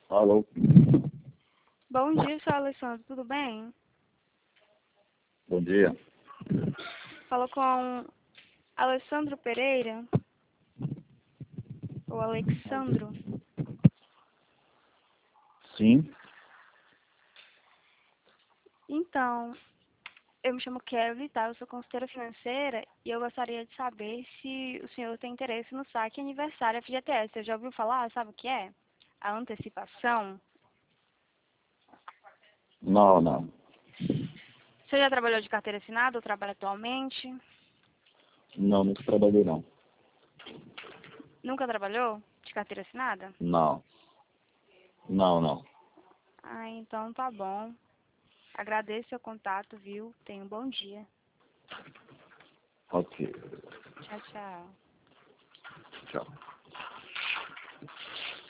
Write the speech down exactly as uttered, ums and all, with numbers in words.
Alô? Bom dia, senhor Alessandro, tudo bem? Bom dia. Falo com Alessandro Pereira? Ou Alexandro? Sim? Então, eu me chamo Kelly, tá? Eu sou consultora financeira e eu gostaria de saber se o senhor tem interesse no saque aniversário F G T S. Você já ouviu falar? Sabe o que é? A antecipação. Não, não. Você já trabalhou de carteira assinada ou trabalha atualmente? Não, nunca trabalhei não. Nunca trabalhou de carteira assinada? Não. Não, não. Ah, então tá bom. Agradeço seu contato, viu? Tenha um bom dia. Ok. Tchau, tchau. Tchau.